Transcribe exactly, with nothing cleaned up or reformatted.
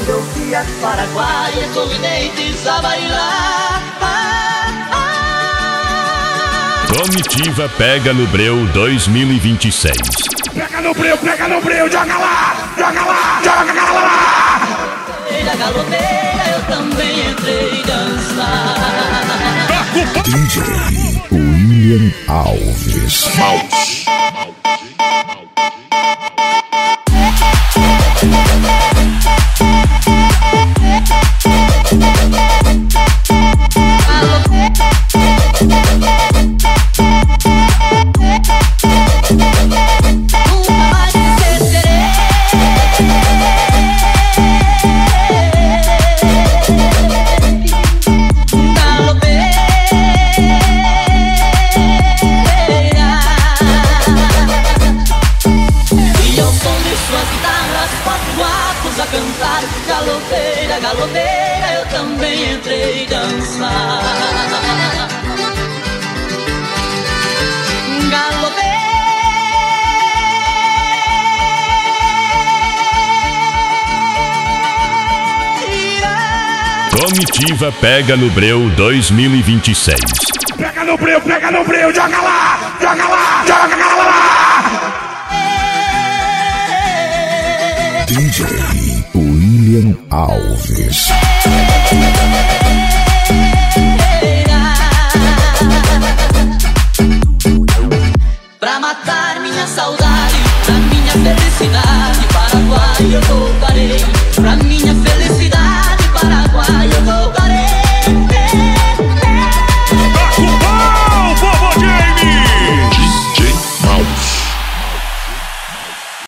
Filosofia paraguaia, convidentes a bailar. Ah, ah. Comitiva Pega no Breu dois mil e vinte e seis. Pega no breu, pega no breu, joga lá, joga lá, joga lá. Na galopeira eu também entrei dançar. D J William Alves. Malte. Galopeira, galopeira, eu também entrei dançar. Galopeira. Comitiva Pega no Breu dois mil e vinte e seis. Pega no breu, pega no breu, joga lá, joga lá, joga lá. D J William Alves. Pra matar minha saudade, pra minha felicidade, Paraguai eu voltarei.